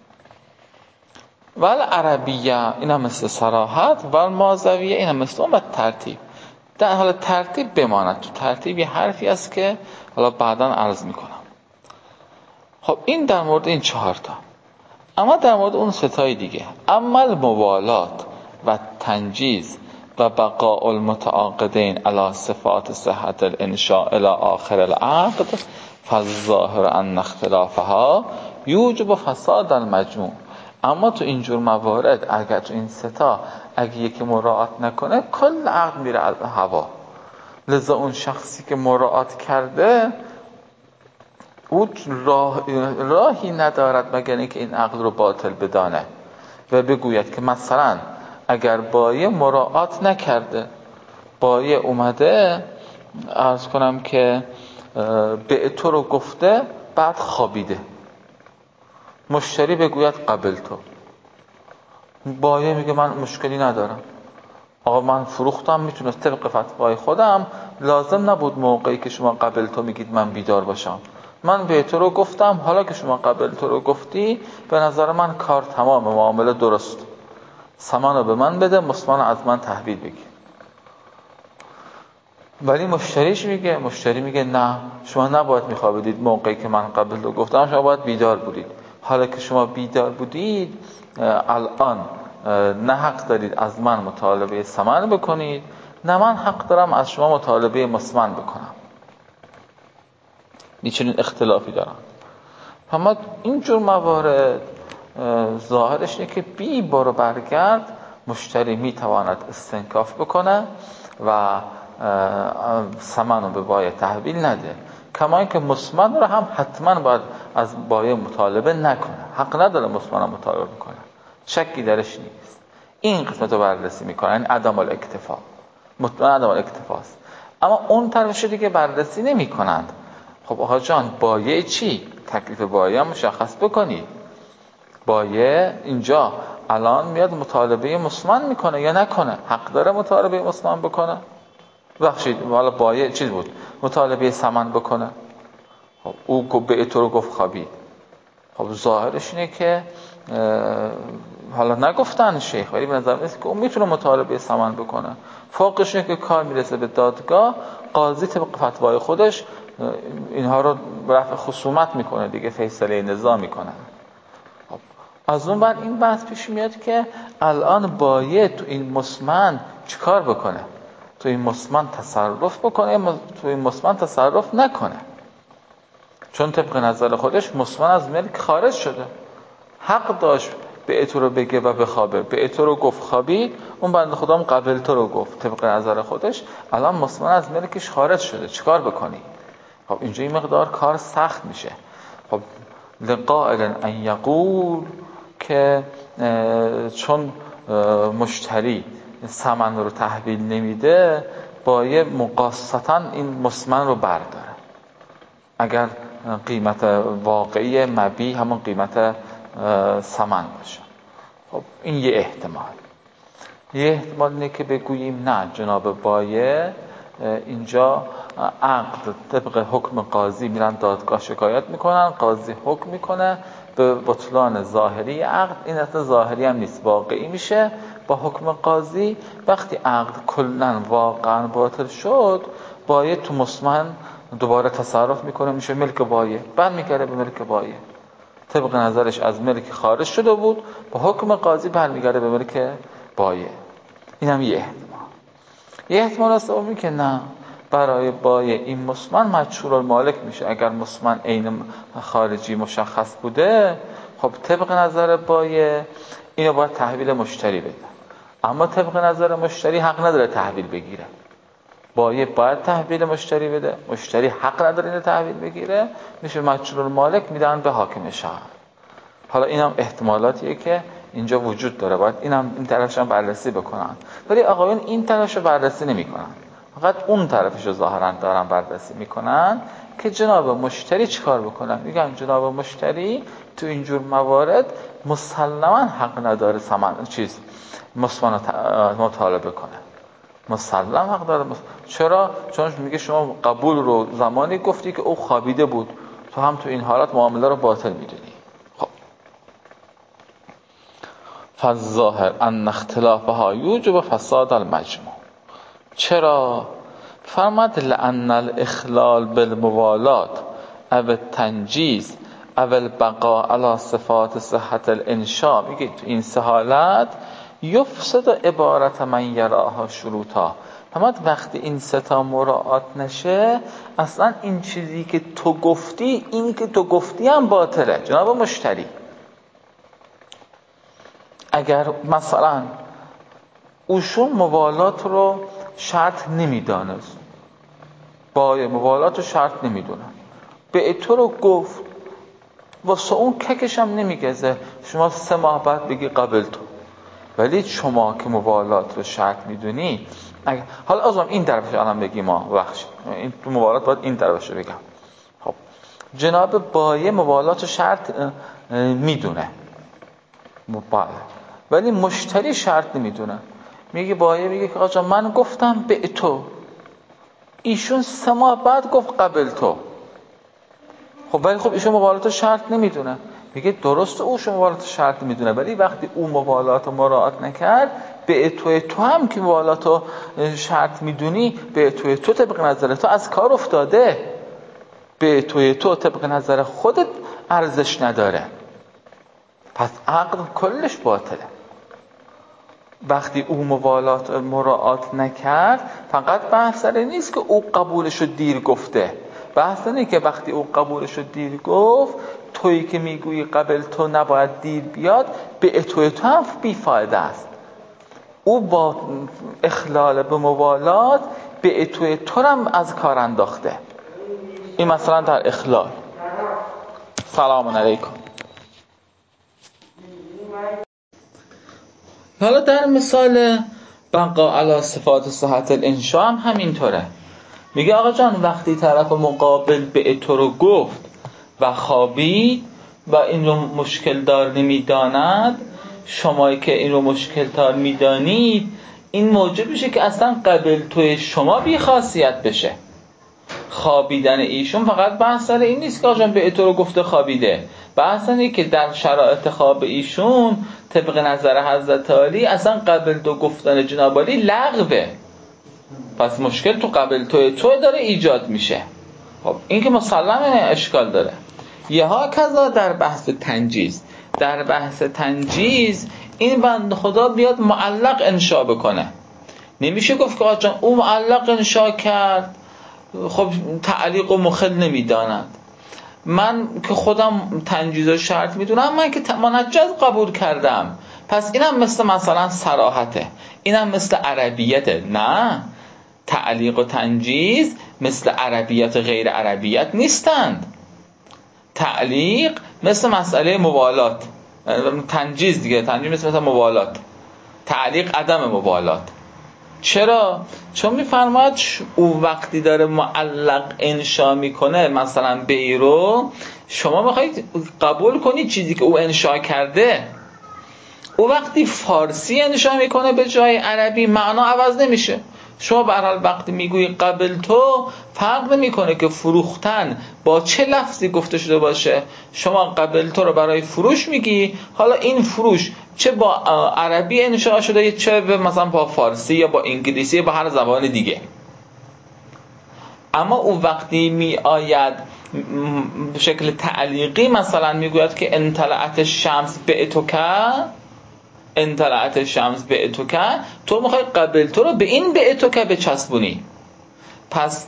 ول عربیه اینا مثل صراحت، ول مازویه اینا مثل اون. و ترتیب، در حال ترتیب بماند، تو ترتیب یه حرفی است که حالا بعداً عرض میکنم. خب این در مورد این چهار تا. اما در مورد اون ستای دیگه، اما الموالات و تنجیز و بقاء المتعاقدین علی صفات صحت الانشاء الى آخر العقد فالظاهر ان اختلافها یوجب فساد المجموع. اما تو اینجور موارد اگر تو این ستا اگه یکی مراعات نکنه کل عقد میره از هوا. لذا اون شخصی که مراعات کرده او راه راهی ندارد مگر اینکه این عقد رو باطل بدانه و بگوید که مثلا اگر بایع مراعات نکرده، بایع اومده عرض کنم که به تو رو گفته، بعد خوابیده. مشتری بگوید قبل تو، بایع میگه من مشکلی ندارم، آقا من فروختم، میتونست طبق فتوای خودم لازم نبود موقعی که شما قبل تو میگید من بیدار باشم، من به تو رو گفتم، حالا که شما قبل تو رو گفتی به نظر من کار تمام، معامله درست، ثمن رو به من بده، مسمن از من تحویل بگیر. ولی مشتریش میگه مشتری میگه نه، شما نباید میخوابیدید موقعی که من قبل تو گفتم، شما باید بیدار بودید. حالا که شما بیدار بودید الان نه حق دارید از من مطالبه ثمن بکنید، نه من حق دارم از شما مطالبه مسمن بکنم. میچونین اختلافی دارن. اما اینجور موارد ظاهرش اینه که بی برو برگرد مشتری میتواند استنکاف بکنه و ثمن رو به بایع تحویل نده. کما اینکه مسمن رو هم حتما باید از بایع مطالبه نکنه، حق نداره مسمن رو مطالبه کنه، شکی درش نیست. این قسمت رو بررسی میکنه، این عدم الاکتفا، مطمئن عدم الاکتفاست. اما اون طرفش دیگه بررسی نمی کنند. خب آقا جان بایع چی؟ تکلیف بایع مشخص بکنید. بایع اینجا الان میاد مطالبه مسمن میکنه یا نکنه؟ حق داره مطالبه مسمن بکنه؟ بخشید حالا بایع چیز بود مطالبه ثمن بکنه؟ خب او به تو رو گفت خوابید. خب ظاهرش اینه که حالا نگفتن شیخ، ولی به نظر میاد که اون میتونه مطالبه ثمن بکنه. فوقش اینه که کار میرسه به دادگاه، قاضی طبق فتوای خودش اینها رو رفع خصومت میکنه دیگه، فیصله نزاع میکنه. خب از اون بعد این بحث پیش میاد که الان بایع تو این مسمن چیکار بکنه؟ تو این مسمن تصرف بکنه یا تو این مسمن تصرف نکنه؟ چون طبق نظر خودش مسمن از ملک خارج شده، حق داشت به تو رو بگه و بخوابه. به تو رو گفت خوابی، اون بنده خدام قبل تو رو گفت، طبق نظر خودش الان مسمن از ملکش خارج شده، چیکار بکنی؟ خب اینجا این مقدار کار سخت میشه. خب لقائل ان یقول که چون مشتری ثمن رو تحویل نمیده، بایع مقاسطاً این مسمن رو برداره اگر قیمت واقعی مبیع همون قیمت ثمن باشه. خب این یه احتمال. یه احتمال اینه که بگوییم نه، جناب بایع اینجا عقد طبق حکم قاضی میرن دادگاه شکایت میکنن، قاضی حکم میکنه به بطلان ظاهری عقد. این اصلا ظاهری هم نیست، واقعی میشه با حکم قاضی. وقتی عقد کلن واقعا باطل شد، بایع تو مسمن دوباره تصرف میکنه، میشه ملک بایع، برمیگرده به ملک بایع. طبق نظرش از ملک خارج شده بود، با حکم قاضی برمیگرده به ملک بایع. این هم یه احتمال. یه احتمال سومی که نه، برای بایع این مسمن مجهول المالک میشه. اگر مسمن عین خارجی مشخص بوده، خب طبق نظر بایع اینو باید تحویل مشتری بده، اما طبق نظر مشتری حق نداره تحویل بگیره. بایع باید تحویل مشتری بده، مشتری حق نداره اینو تحویل بگیره، میشه مجهول المالک، میدن به حاکم شهر. حالا اینم احتمالاتیه که اینجا وجود داره، باید اینم این طرفش هم بررسی بکنن. ولی آقایون این طرفش رو بررسی نمیکنن، فقط اون طرفش رو ظاهرا دارن بررسی میکنن که جناب مشتری چیکار بکنن. میگم جناب مشتری تو اینجور موارد مسلما حق نداره ثمن چیز مسمن مطالبه کنه، مسلم حق داره. چرا؟ چون میگه شما قبول رو زمانی گفتی که او خوابیده بود، تو هم تو این حالت معامله رو باطل میدونی. خب فالظاهر ان اختلافها یوجب فساد المجموع. چرا؟ فرماد لان الاخلال بالموالات او التنجیز او البقاء على صفات صحت الانشاء، میگه تو این سه حالت یفسد عبارت من یراها شروطا. فرماد وقتی این سه تا مراعات نشه، اصلا این چیزی که تو گفتی، این که تو گفتی هم باطله. جناب مشتری اگر مثلا اوشون موالات رو شرط نمیدانست، بایع موالات رو شرط نمیدونه، به تو رو گفت، واسه اون ککش هم نمیگذه، شما سه ماه بعد بگی قبل تو، ولی شما که موالات رو شرط میدونی، حالا ازم این طرفش الان بگیم، ما بخش این تو موالات باید این طرفش رو بگم. خب جناب بایه موالات رو شرط میدونه، بله، ولی مشتری شرط نمیدونه. میگه بایه میگه که آقا من گفتم به تو، ایشون سه ماه بعد گفت قبل تو. خب ولی خب ایشون موالات شرط نمیدونه. میگه درسته او شما موالات شرط میدونه، ولی وقتی او موالات رو مراعات نکرد، به تو تو هم که موالات رو شرط میدونی، به تو تو طبق نظر تو از کار افتاده، به تو تو طبق نظر خودت ارزش نداره، پس عقد کلش باطله. وقتی او موالات مراعات نکرد، فقط بحث سر نیست که او قبولشو دیر گفته، بحث اینه که وقتی او قبولشو دیر گفت، تویی که میگویی قبل تو نباید دیر بیاد، به توی تو هم بیفایده است. او با اخلال به موالات به توی تو هم از کار انداخته. این مثلا در اخلال. سلام علیکم. حالا در مثال بقا علی صفات صحت الانشاء هم همینطوره. میگه آقا جان وقتی طرف مقابل به تو رو گفت و خوابید و این رو مشکل دار نمیداند، شمایی که این رو مشکل دار میدانید، این موجب میشه که اصلا قبل توی شما بی خاصیت بشه. خوابیدن ایشون فقط بحث سر این نیست که آقا جان به تو رو گفته خوابیده، بحث اینه که در شرایط خواب ایشون طبق نظر حضرت علی اصلا قبل تو گفتن جناب علی لغوه، پس مشکل تو قبل توی تو داره ایجاد میشه. خب این که مسلمه اشکال داره. یه ها کذا در بحث تنجیز، در بحث تنجیز این بند خدا بیاد معلق انشا بکنه. نمیشه گفت که آقا جان او معلق انشا کرد، خب تعلیق و مخل نمیداند، من که خودم تنجیز و شرط میدونم، من که منجز قبول کردم، پس اینم مثل مثلا صراحته، اینم مثل عربیته. نه، تعلیق و تنجیز مثل عربیت و غیر عربیت نیستند. تعلیق مثل مسئله موالات، تنجیز دیگه، تنجیز مثل مثل موالات، تعلیق عدم موالات. چرا؟ چون میفرماد او وقتی داره معلق انشا میکنه مثلا بیرو، شما میخواید قبول کنید چیزی که او انشا کرده. او وقتی فارسی انشا میکنه به جای عربی، معنا عوض نمیشه. شما به هر حال وقتی میگویی قبل تو، فرق نمیکنه که فروختن با چه لفظی گفته شده باشه. شما قبل تو رو برای فروش میگی، حالا این فروش چه با عربی انشاء شده، چه مثلا با فارسی یا با انگلیسی یا با هر زبان دیگه. اما او وقتی می آید به شکل تعلیقی مثلا میگوید که انطلعت الشمس بعتک، انطلعت الشمس بعتک، تو میخوای قبل تو رو به این بعتک بچسبونی. پس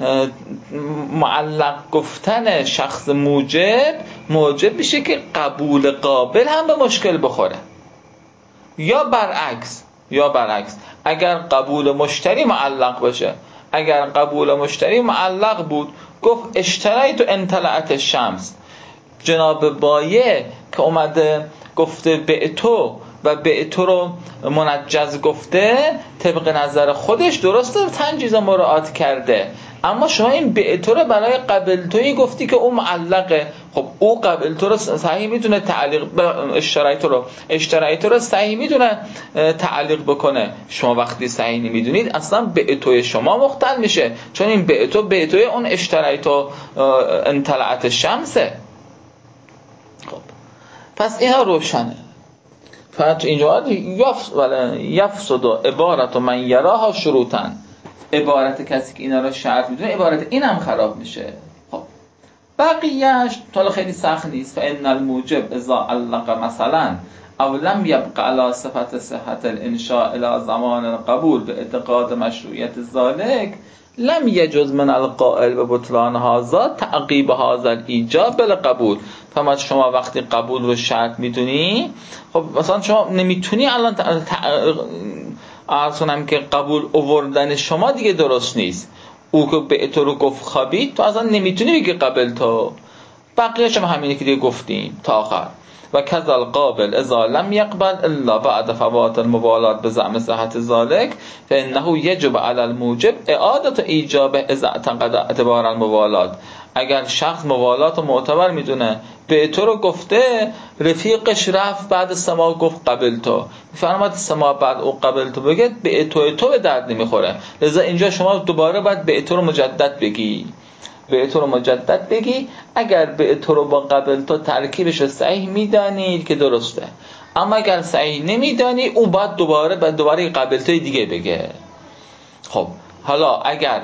معلق گفتن شخص موجب موجب میشه که قبول قابل هم به مشکل بخوره، یا برعکس، یا برعکس اگر قبول مشتری معلق باشه. اگر قبول مشتری معلق بود، گفت اشتریت انطلعت الشمس، جناب بایه که اومده گفته به تو و به تو رو منجز گفته، طبق نظر خودش درسته تنجیز مراعات کرده، اما شما این به تو رو برای قبل تویی گفتی که اون معلقه. خب او قبل تو رو صحیح میتونه تعلیق اشترایت رو اشترایت رو صحیح میتونه تعلیق بکنه. شما وقتی صحیح نمیدونید، اصلا به توی شما مختل میشه، چون این به تو به توی اون اشترایت و انطلعت الشمسه. خب پس اینا روشنه. فقط اینجا یفسد و عبارت و من یراها شروطن، عبارت کسی که اینا رو شرط میدونه، عبارت این هم خراب میشه. خب بقیهش حالا خیلی سخت نیست. فان الموجب اذا علق مثلا او لم یبق علی صفت صحت الانشاء الى زمان القبول به اعتقاد مشروعیت ذلك، لم یجوز من القائل به بطلان هذا تعقیب هذا الایجاب بالقبول. فما شما وقتی قبول رو شرط میدونی، خب مثلا شما نمیتونی الان عرض کنم که قبول آوردن شما دیگه درست نیست. او که به تو رو گفت خوابید، تو اصلا نمیتونی بگی قبل تو. بقیه شما همینه که دیگه گفتیم تا آخر. و کذا القابل اذا لم يقبل الا بعد فوات الموالات بزعم صحت ذلك فانه يجب على الموجب اعاده ایجاب اذا اعتقد اعتبار الموالات. اگر شخص موالات رو معتبر میدونه، به تو رو گفته، رفیقش رفت بعد سما گفت قبل تو، میفرماد سما بعد او قبل تو بگه به تو تو به درد نمیخوره، لذا اینجا شما دوباره باید به تو رو مجدد بگی، به تو رو مجدد بگی. اگر به تو رو با قبل تو ترکیبش رو صحیح میدانید که درسته، اما اگر صحیح نمیدانی او باید دوباره بعد دوباره قبل توی دیگه بگه. خب حالا اگر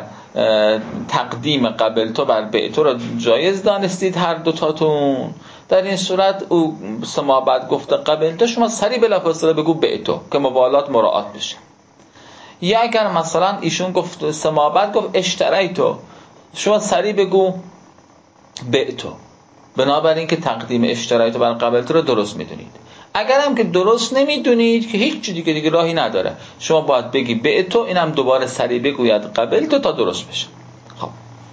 تقدیم قبل تو بر به تو رو جایز دانستید هر دوتاتون، در این صورت او سما بعد گفته قبل تو، شما سری بلافاصله بگو به تو که موالات مراعات بشه. یا اگر مثلا ایشون گفت سما بعد گفت اشتری تو، شما سری بگو به تو، بنابراین که تقدیم اشتری تو بر قبل تو رو درست میدونید. اگر هم که درست نمیدونید که هیچ چیزی دیگه دیگه راهی نداره، شما باید بگی به تو، اینم دوباره سری بگوید قبل تو تا درست بشه. خب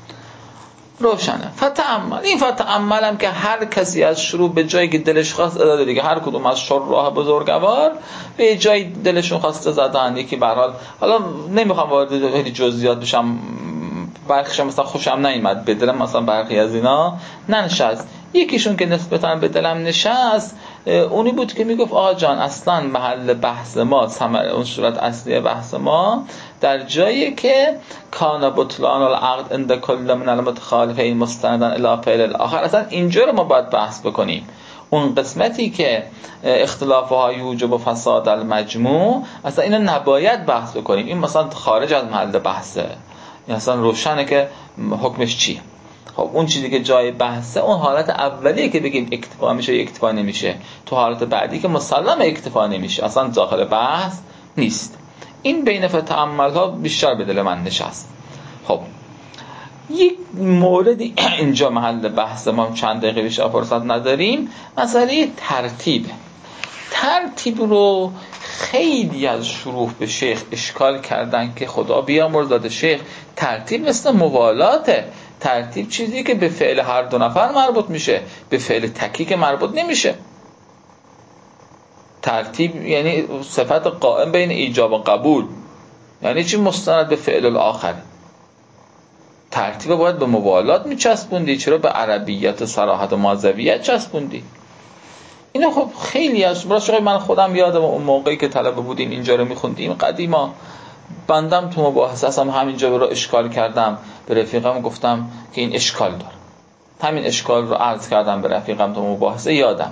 روشنه. فتأمل، این فتأمل هم که هر کسی از شروع به جایی که دلش خواست داده دیگه، هر کدوم از شراح بزرگوار به جایی دلشون خواسته زدن. یکی به هر حال، حالا نمیخوام وارد خیلی جزئیات بشم، برخیش مثلا خوشم نیامد، به دلم مثلا برخی از اینا ننشست. یکیشون که نسبتاً به دلم نشست اونی بود که میگفت آقا جان اصلا محل بحث ما، اون صورت اصلی بحث ما در جایی که کان بطلان العقد عند کل من المتخالفین مستندا الی فعل الاخر، اصلا اینجا رو ما باید بحث بکنیم. اون قسمتی که اختلافها یوجب فساد المجموع، اصلا اینو نباید بحث بکنیم، این مثلا خارج از محل بحثه، این اصلا روشنه که حکمش چیه. خب اون چیزی که جای بحثه اون حالت اولیه که بگیم اکتفا میشه یا اکتفا نمیشه، تو حالت بعدی که مسلم اکتفا نمیشه اصلا داخل بحث نیست. این بین فتأمل ها بیشتر به دل من نشست. خب یک موردی اینجا محل بحث ما، چند دقیقه بیشتر فرصت نداریم، مسئله ترتیب. ترتیب رو خیلی از شروح به شیخ اشکال کردن که خدا بیامرزاد شیخ، ترتیب مثل موالاته، ترتیب چیزی که به فعل هر دو نفر مربوط میشه، به فعل تکی که مربوط نمیشه. ترتیب یعنی صفت قائم بین ایجاب و قبول، یعنی چی؟ مستند به فعل الاخر. ترتیب باید به موالات میچسبوندی، چرا به عربیت و صراحت و مازویت چسبوندی؟ اینا خب خیلی از برای من خودم یادم اون موقعی که طلبه بودیم اینجا رو میخوندیم قدیما، بندم تو مباحثه اصلا همینجا رو اشکال کردم، به رفیقم گفتم که این اشکال داره، همین اشکال رو عرض کردم به رفیقم تو مباحثه، یادم.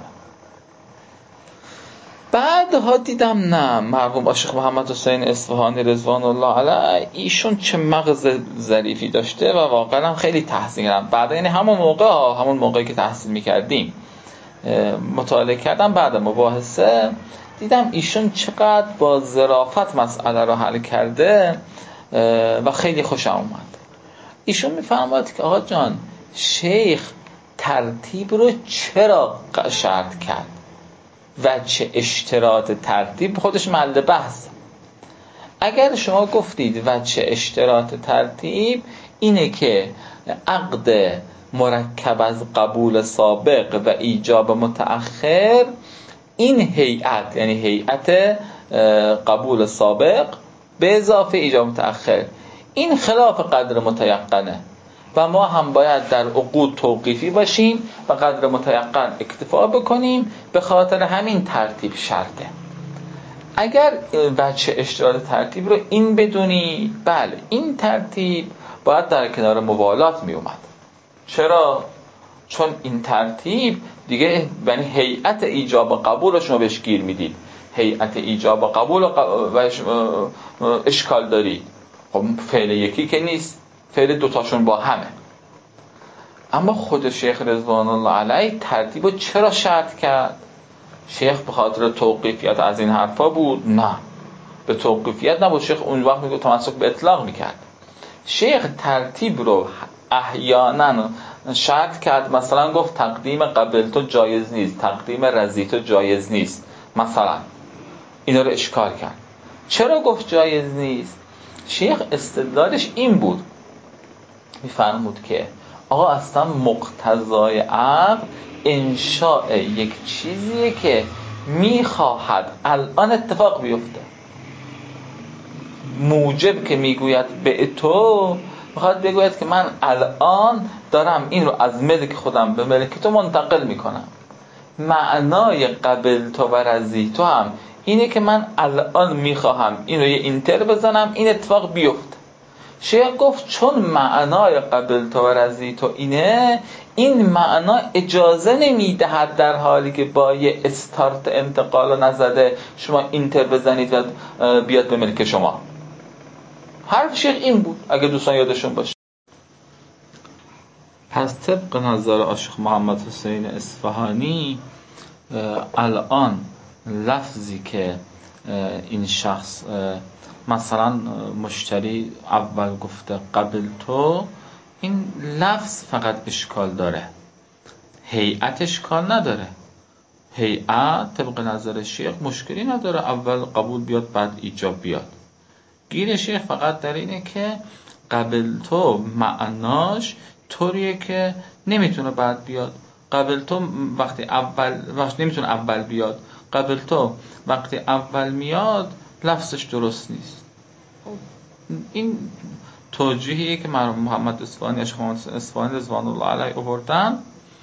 بعدها دیدم نه، مرحوم عاشق محمد حسین اصفهانی رضوان الله علیه ایشون چه مغز ظریفی داشته و واقعا خیلی تحسین کردم. بعد یعنی همون موقع همون موقعی که تحصیل میکردیم مطالعه کردم، بعد مباحثه دیدم ایشون چقدر با ظرافت مسئله رو حل کرده و خیلی خوشم اومد. ایشون میفهمد که آقا جان شیخ ترتیب رو چرا شرط کرد و چه اشتراط ترتیب خودش محل بحث. اگر شما گفتید و چه اشتراط ترتیب، اینه که عقد مرکب از قبول سابق و ایجاب متأخر، این هیئت یعنی هیئت قبول سابق به اضافه ایجاب متأخر، این خلاف قدر متیقنه و ما هم باید در عقود توقیفی باشیم و قدر متیقن اکتفا بکنیم، به خاطر همین ترتیب شرطه. اگر بچه اشتراط ترتیب رو این بدونی، بله این ترتیب باید در کنار موالات می اومد. چرا؟ چون این ترتیب دیگه یعنی هیئت ایجاب و قبول رو شما بهش گیر میدید، هیئت ایجاب و قبول و اشکال دارید. خب فعل یکی که نیست، فعل دوتاشون با همه. اما خود شیخ رضوان الله علیه ترتیب رو چرا شرط کرد؟ شیخ به خاطر توقیفیت از این حرفا بود؟ نه، به توقیفیت نبود. شیخ اون وقت میگه تمسک به اطلاق میکرد. شیخ ترتیب رو احیانا شرط کرد، مثلا گفت تقدیم قبل تو جایز نیست، تقدیم رضی تو جایز نیست، مثلا اینا رو اشکال کرد. چرا گفت جایز نیست؟ شیخ استدلالش این بود، میفرمود که آقا اصلا مقتضای عقل انشاء یک چیزیه که میخواهد الان اتفاق بیفته. موجب که میگوید به تو، میخواد بگوید که من الان دارم این رو از ملک خودم به ملک تو منتقل میکنم. معنای قبل تو و رضی تو هم اینه که من الان میخواهم این رو یه اینتر بزنم، این اتفاق بیفته. شیخ گفت چون معنای قبل تو و رضی تو اینه، این معنا اجازه نمیدهد در حالی که با یه استارت انتقال نزده شما اینتر بزنید و بیاد به ملک شما. حرف شیخ این بود اگه دوستان یادشون باشه. پس طبق نظر عاشق محمد حسین اصفهانی، الان لفظی که این شخص مثلا مشتری اول گفته قبل تو، این لفظ فقط اشکال داره، هیئت اشکال نداره. هیئت طبق نظر شیخ مشکلی نداره، اول قبول بیاد بعد ایجاب بیاد. گیر شیخ فقط در اینه که قبل تو معناش طوریه که نمیتونه بعد بیاد. قبل تو وقتی اول وقتی نمیتونه اول بیاد، قبل تو وقتی اول میاد لفظش درست نیست. این توجیهیه که مرحوم محمد اصفهانی اصفهانی رضوان الله علیه آوردن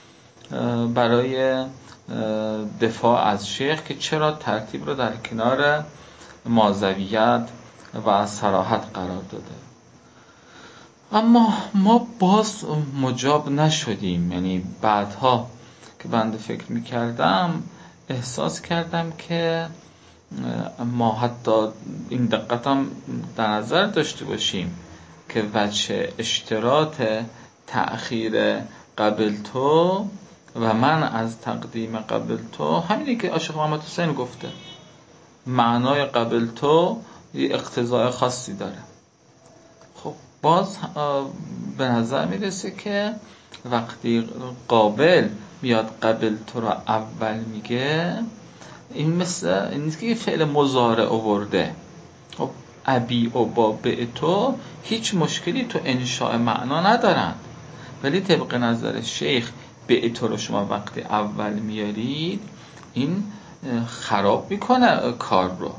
برای دفاع از شیخ که چرا ترتیب رو در کنار مازویت و صراحت قرار داده. اما ما باز مجاب نشدیم. یعنی بعدها که بنده فکر میکردم احساس کردم که ما حتی این دقتم در نظر داشته باشیم که وجه اشتراط تأخیر قبل تو و من از تقدیم قبل تو همینی که عاشق محمد حسین گفته. معنای قبل تو یه اقتضای خاصی داره. خب باز به نظر میرسه که وقتی قابل میاد قبل تو رو اول میگه، این مثل این نیست که فعل مضارع آورده. خب ابی و با به تو هیچ مشکلی تو انشاء معنا ندارن، ولی طبق نظر شیخ به تو رو شما وقتی اول میارید این خراب میکنه کار رو،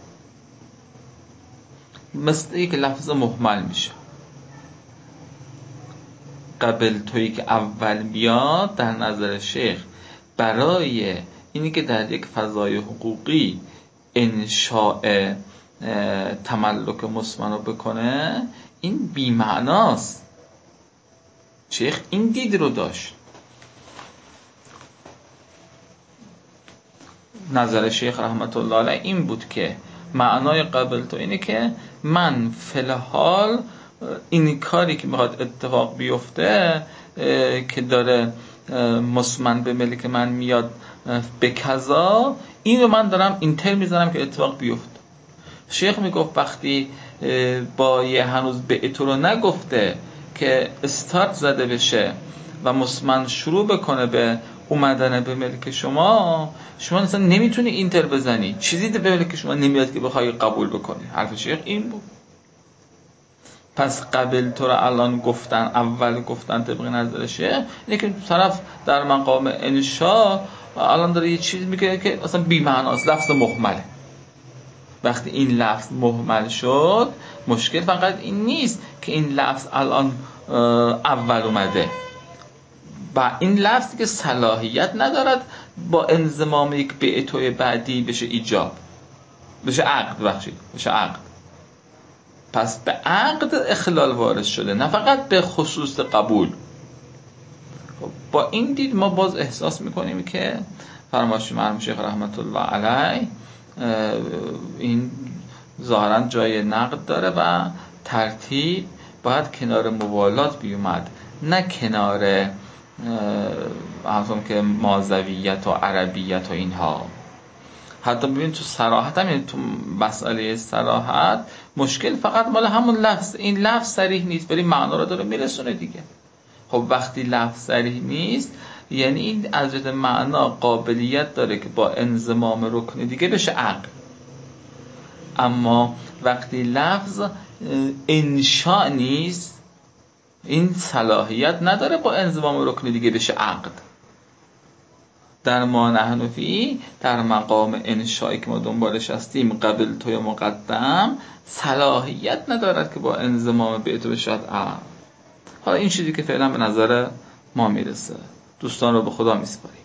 مثل یک لفظ مهمل میشه. قبل تویی که اول بیاد در نظر شیخ برای اینی که در یک فضای حقوقی انشاء تملک مسمنو بکنه، این بی‌معناست. شیخ این دید رو داشت. نظر شیخ رحمت الله علیه این بود که معنای قبل تو اینه که من فلحال این کاری که میخواد اتفاق بیفته که داره مسمن به ملک من میاد به کذا، این رو من دارم اینتر میزنم که اتفاق بیفته. شیخ میگفت وقتی با یه هنوز به تو رو نگفته که استارت زده بشه و مسمن شروع بکنه به اومدن به ملک شما، شما اصلا نمیتونی اینتر بزنی، چیزی به ملک شما نمیاد که بخوای قبول بکنی. حرف شیخ این بود. پس قبل تو رو الان گفتن، اول گفتن طبق نظر شیخ اینه که طرف در مقام انشاء الان داره یه چیز میگه که اصلا بی معناست، لفظ مهمله. وقتی این لفظ مهمل شد، مشکل فقط این نیست که این لفظ الان اول اومده و این لفظی که صلاحیت ندارد با انضمام یک بیعتوی بعدی بشه ایجاب، بشه عقد، بخشید بشه عقد. پس به عقد اخلال وارد شده، نه فقط به خصوص قبول. با این دید ما باز احساس میکنیم که فرمایش مرحوم شیخ رحمت الله علیه این ظاهرا جای نقد داره و ترتیب باید کنار موالات بیومد، نه کنار همون که مازویت و عربیت و اینها. حتی ببین تو صراحت هم، تو مسئله صراحت مشکل فقط مال همون لفظ، این لفظ صریح نیست ولی معنا رو داره میرسونه دیگه. خب وقتی لفظ صریح نیست یعنی این از جهت معنا قابلیت داره که با انضمام رکن دیگه بشه عقد. اما وقتی لفظ انشاء نیست، این صلاحیت نداره با انضمام رکن دیگه بشه عقد. در ما نحن فی، در مقام انشایی که ما دنبالش هستیم، قبل توی مقدم، صلاحیت ندارد که با انضمام به تو بشود امر. حالا این چیزی که فعلا به نظر ما میرسه، دوستان رو به خدا میسپاریم.